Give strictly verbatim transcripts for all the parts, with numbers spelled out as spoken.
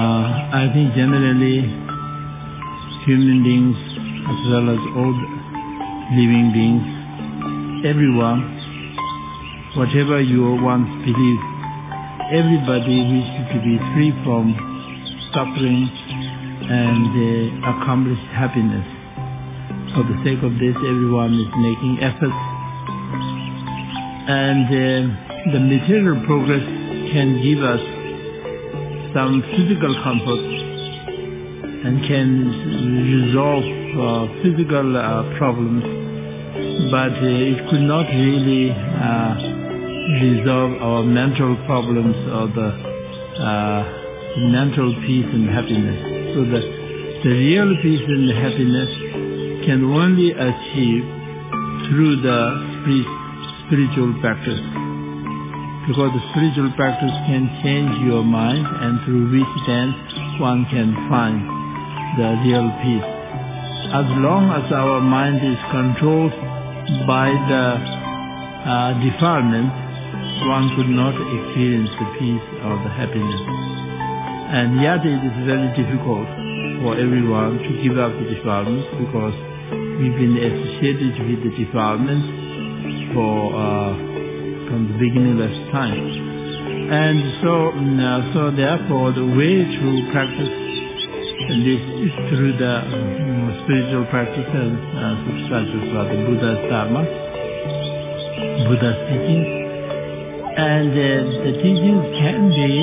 I think generally human beings as well as all living beings, everyone, whatever you want to believe, everybody wishes to be free from suffering and uh, accomplish happiness. For the sake of this, everyone is making efforts. And uh, the material progress can give us some physical comfort and can resolve uh, physical uh, problems, but uh, it could not really uh, resolve our mental problems or the uh, mental peace and happiness. So the, the real peace and happiness can only achieve through the spirit, spiritual practice. Because the spiritual practice can change your mind, and through which then one can find the real peace. As long as our mind is controlled by the uh, defilement, one could not experience the peace or the happiness. And yet it is very difficult for everyone to give up the defilement, because we've been associated with the defilement for uh, from the beginning of time. And so, uh, so therefore, the way to practice this is through the um, spiritual practices, uh, such as uh, the Buddha's Dharma, Buddha's teachings. And uh, the teachings can be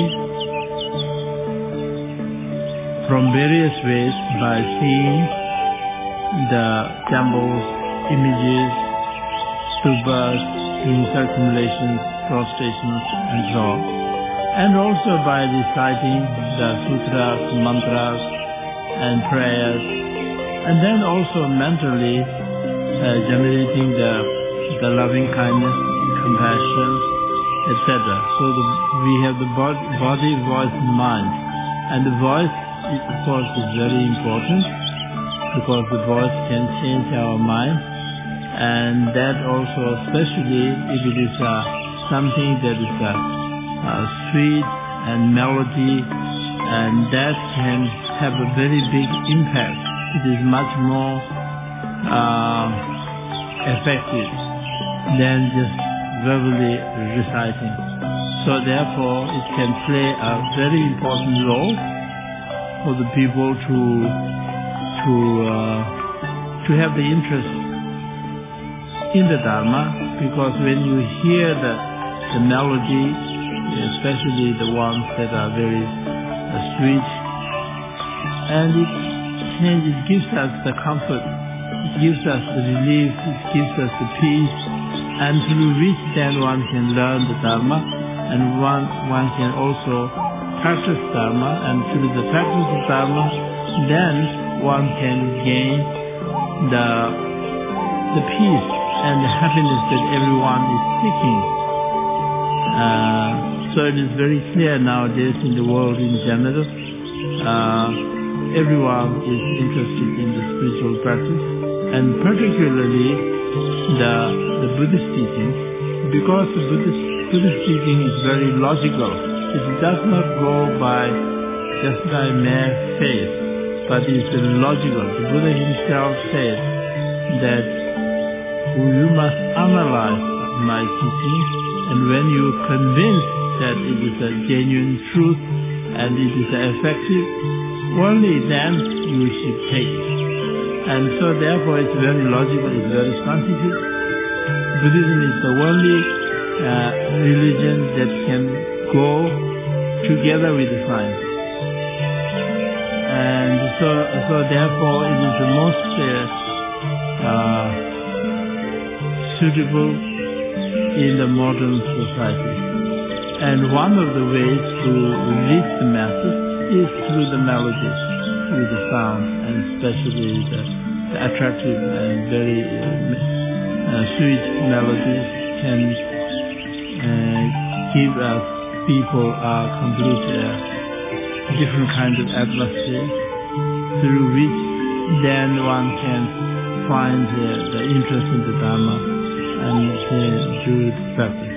from various ways, by seeing the temples, images, stupas, doing circumambulations, prostrations, and so on. And also by reciting the sutras, mantras, and prayers. And then also mentally uh, generating the, the loving kindness, compassion, et cetera. So the, we have the body, body, voice, and mind. And the voice, is, of course, is very important, because the voice can change our mind. And that also, especially if it is uh, something that is uh, uh, sweet and melody, and that can have a very big impact. It is much more uh, effective than just verbally reciting. So therefore, it can play a very important role for the people to to uh, to have the interest in the Dharma, because when you hear the, the melody, especially the ones that are very uh, sweet, and it changes, it gives us the comfort, it gives us the relief, it gives us the peace, and through which then one can learn the Dharma, and one, one can also practice Dharma, and through the practice of Dharma, then one can gain the, the peace and the happiness that everyone is seeking. Uh, so it is very clear nowadays in the world in general, uh, everyone is interested in the spiritual practice, and particularly the, the Buddhist teaching, because the Buddhist, Buddhist teaching is very logical. It does not go by just by mere faith, but it is logical. The Buddha himself said that you must analyze my teaching, and when you are convinced that it is a genuine truth and it is effective, only then you should take it. And so therefore it's very logical, it's very scientific. Buddhism is the only uh, religion that can go together with the science. And so, so therefore it is the most uh, uh, suitable in the modern society. And one of the ways to reach the masses is through the melodies, through the sound, and especially the, the attractive and very uh, uh, sweet melodies can uh, give us people a complete uh, different kind of atmosphere, through which then one can find uh, the interest in the Dharma and uh, do the practice.